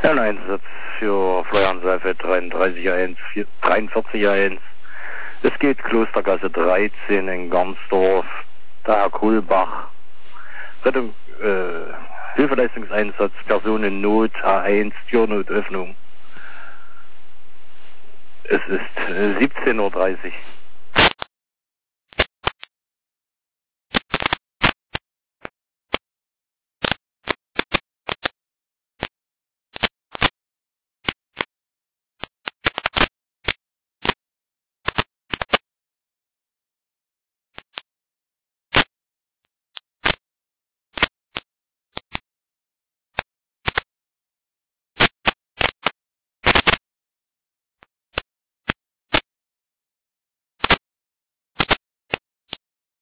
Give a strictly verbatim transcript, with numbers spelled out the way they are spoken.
Ja, ein Einsatz für Fleuernseife dreiunddreißig eins, dreiundvierzig eins. Es geht Klostergasse dreizehn in Garnsdorf, der Herr Kohlbach. Rettung, äh, Hilfeleistungseinsatz, Person in Not, A eins, Türnotöffnung. Es ist äh, siebzehn Uhr dreißig.